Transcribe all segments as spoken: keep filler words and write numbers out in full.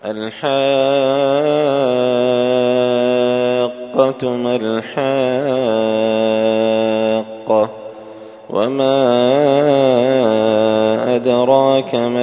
الحاقة ما الحاقة وما أدراك ما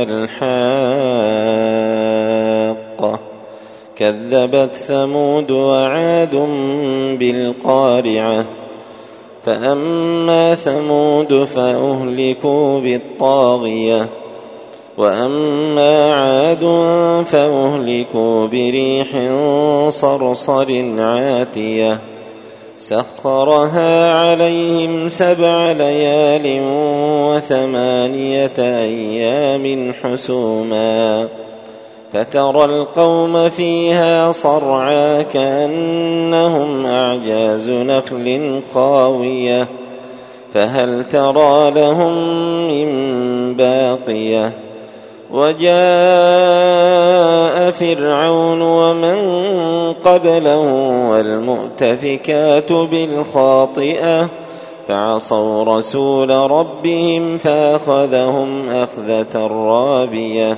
الحاقة كذبت ثمود وعاد بالقارعة فأما ثمود فأهلكوا بالطاغية وأما عاد فأهلكوا بريح صرصر عاتية سخرها عليهم سبع ليال وثمانية أيام حسوما فترى القوم فيها صرعى كأنهم أعجاز نخل خاوية فهل ترى لهم من باقية وجاء فرعون ومن قبله والمؤتفكات بالخاطئة فعصوا رسول ربهم فأخذهم أخذة رابية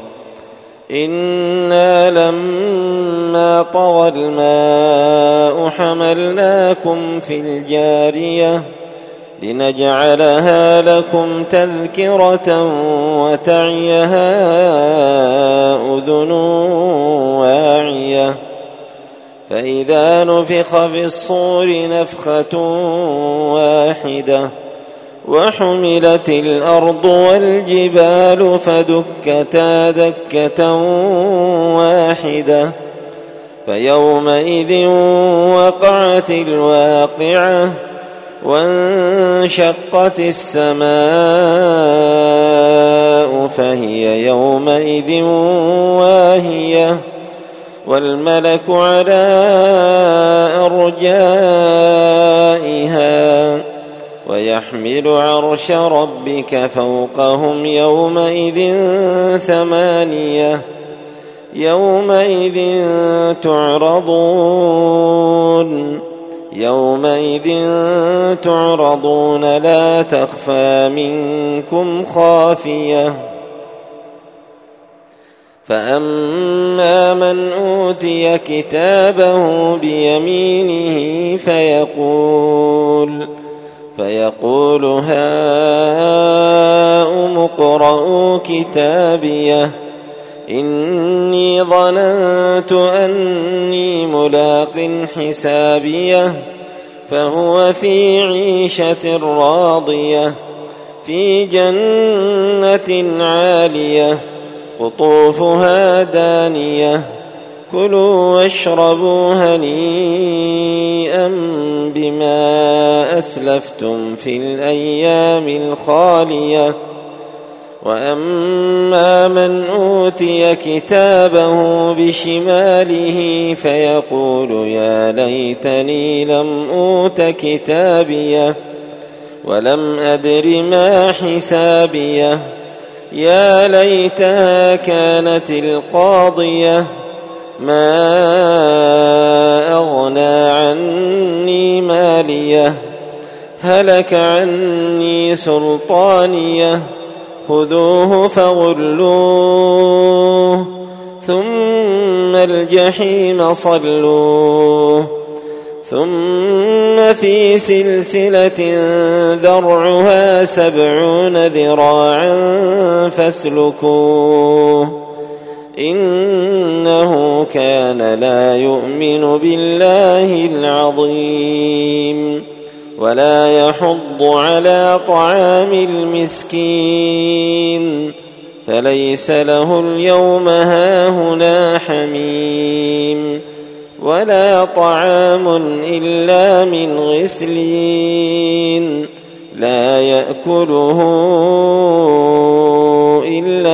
إنا لما طغى الماء حملناكم في الجارية لنجعلها لكم تذكرة وتعيها أذن واعية فإذا نفخ في الصور نفخة واحدة وحملت الأرض والجبال فدكتا دكة واحدة فيومئذ وقعت الواقعة وانشقت السماء فهي يومئذ واهية والملك على أرجائها ويحمل عرش ربك فوقهم يومئذ ثمانية يومئذ تعرضون يومئذ تعرضون لا تخفى منكم خافية فأما من أوتي كتابه بيمينه فيقول فيقول هاؤم اقرءوا كتابيه إني ظننت أني ملاق حسابيه فهو في عيشة راضية في جنة عالية قطوفها دانية كلوا واشربوا هنيئا بما أسلفتم في الأيام الخالية وأما من أوتي كتابه بشماله فيقول يا ليتني لم أوت كتابيه ولم أدر ما حسابيه يا ليتها كانت القاضية ما أغنى عني ماليه هلك عني سلطانيه خذوه فغلوه ثم الجحيم صلوه ثم في سلسلة ذرعها سبعون ذراعا فاسلكوه إنه كان لا يؤمن بالله العظيم ولا يحض على طعام المسكين فليس له اليوم هاهنا حميم ولا طعام إلا من غسلين لا يأكله إلا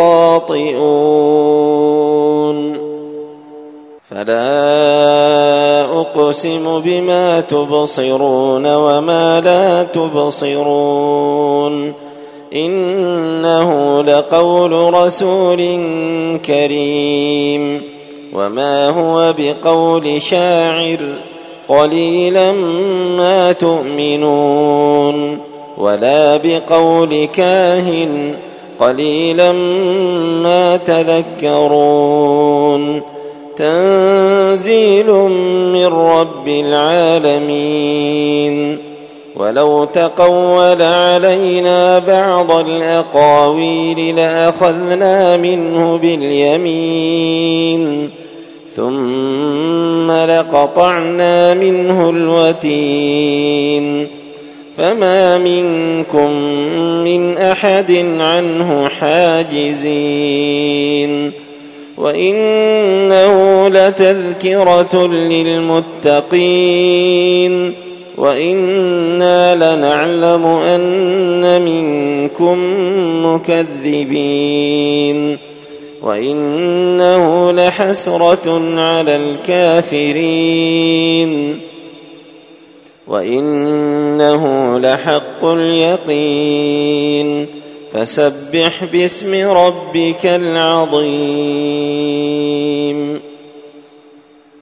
الخاطئون فلا أقسم بما تبصرون وما لا تبصرون إنه لقول رسول كريم وما هو بقول شاعر قليلا ما تؤمنون ولا بقول كاهن قليلا ما تذكرون تنزيل من رب العالمين. ولو تقول علينا بعض الأقاويل لأخذنا منه باليمين ثم لقطعنا منه الوتين فما منكم من أحد عنه حاجزين. وإنه لتذكرة للمتقين وإنا لنعلم أن منكم مكذبين وإنه لحسرة على الكافرين وإنه لحق اليقين. فسبح باسم ربك العظيم.